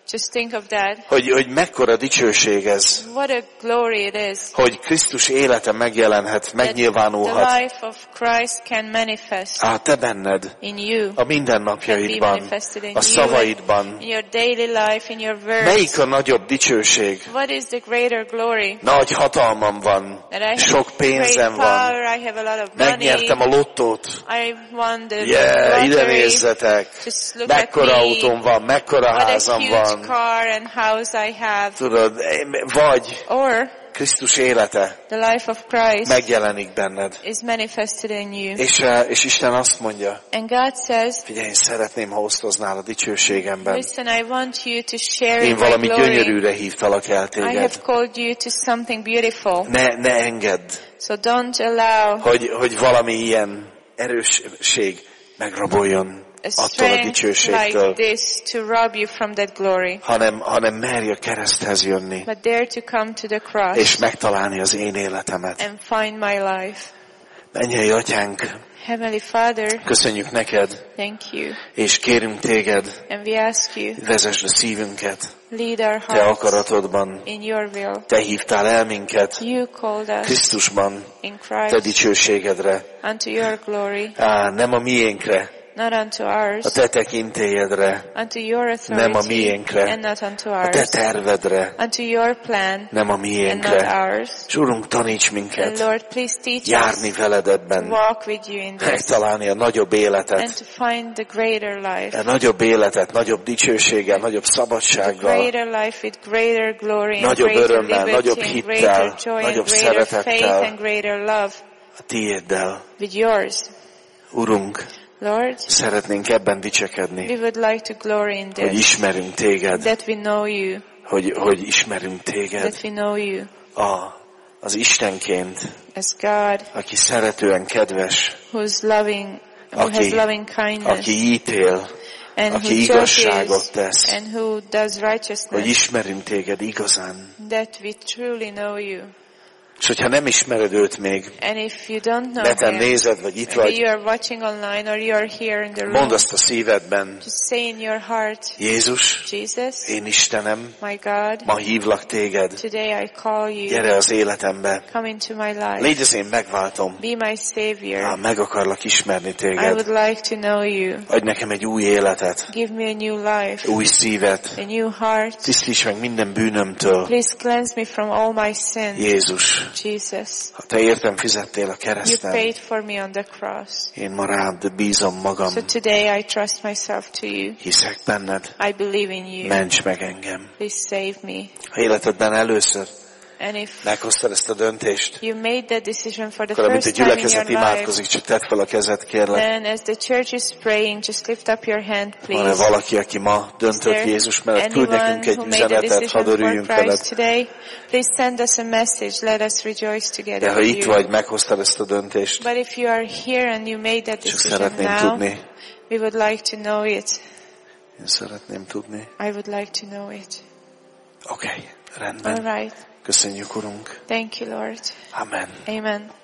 Just think of that. Hogy, hogy mekkora dicsőség ez. What a glory it is. Hogy Krisztus élete megjelenhet, megnyilvánulhat. The life of Christ can manifest Á, te benned, in you. a mindennapjaidban, a szavaidban. In your daily life, in your words. Melyik a nagyobb dicsőség? What is the greater glory? Nagy hatalmam van, sok pénzem van, power, I have a lot of money. megnyertem a lottót. I won the Yeah, ide lottery. nézzetek, Just look mekkora at me. autóm van, mekkora What a házam huge van. car and house I have. Tudod, vagy Or Krisztus élete the life of Christ megjelenik benned. is manifested in you. És, és Isten azt mondja, And God says, figyelj, én szeretném, ha osztoznál a dicsőségemben. listen, I want you to share Én in my valami glory. gyönyörűre hívtalak el I have téged. called you to something beautiful. Ne, ne engedd, So don't allow hogy, hogy valami ilyen erősség megraboljon a attól a strength dicsőségtől, like this to rob you from that glory. hanem, hanem merj a kereszthez jönni, But dare to come to the cross és megtalálni az én életemet. and find my life. Mennyei Atyánk, Heavenly Father, köszönjük neked, thank you. és kérünk téged, And we ask you, vezesd a szívünket, lead our te hearts akaratodban. in your will. Te hívtál el minket You called us Krisztusban, in te Christ dicsőségedre. unto your glory, Á, nem a miénkre, not unto ours, a te tekintélyedre, unto your nem a authority, miénkre, and not unto a te ours, tervedre, unto your plan, nem a and not miénkre. ours. És Urunk, taníts And minket Lord, please teach járni us veled to ebben, walk with you in this, megtalálni a nagyobb and életet, to find the greater life, a nagyobb életet, nagyobb dicsőséggel, nagyobb the szabadsággal, greater life with greater glory and nagyobb greater örömmel, liberty nagyobb and hittel, greater joy and nagyobb greater faith szeretettel, and greater love a tiéddel. with yours. Urunk, Lord, szeretnénk ebben dicsekedni, we would like to glory in hogy this, ismerünk téged, that we know you, hogy, hogy ismerünk téged that we know you a, az Istenként, as God, aki szeretően kedves, who's loving, who has aki, loving kindness, aki ítél, and aki who igazságot judges, tesz, and who does hogy righteousness, ismerünk téged igazán. that we truly know you. És hogyha nem ismered őt még, And if you don't know neten him, nézed, vagy itt maybe vagy, you are watching online or you are here in the room, mondd azt a szívedben, just say in your heart, Jézus, Jesus, én Istenem, my God, ma hívlak téged, today I call you, gyere az életembe, come into my life, légy az én megváltom, be my Á, Savior. meg akarlak ismerni I téged, would like to know you. adj nekem egy új életet, Give me a new life, új szívet, a new heart. tisztíts meg minden bűnömtől, Please cleanse me from all my sins. Jézus, Jesus, ha te értem fizettél a you kereszten, paid for me on the cross. én ma rád bízom magam, So today I trust myself to you. hiszek benned, I believe in you. ments meg engem. Please save me. Ha életedben először And if meghoztad ezt a döntést, you made that decision for the akkor amint a first time in gyülekezet your life, imádkozik, csak tedd fel a kezed, kérlek. then as the church is praying, just lift up your hand, Van-e please. valaki, aki ma Is döntött there Jézus mellett? Küldj anyone nekünk egy who made a üzenetet, decision hadd for örüljünk veled. Christ today? Please send us a message. Let us rejoice De together ha with itt you. vagy, meghoztad ezt a döntést, But if you are here and you made that csak decision szeretném now, tudni. we would like to know it. Én szeretném tudni. I would like to know it. Oké, okay, All rendben. right. Köszönjük, Urunk. Thank you, Lord. Amen. Amen.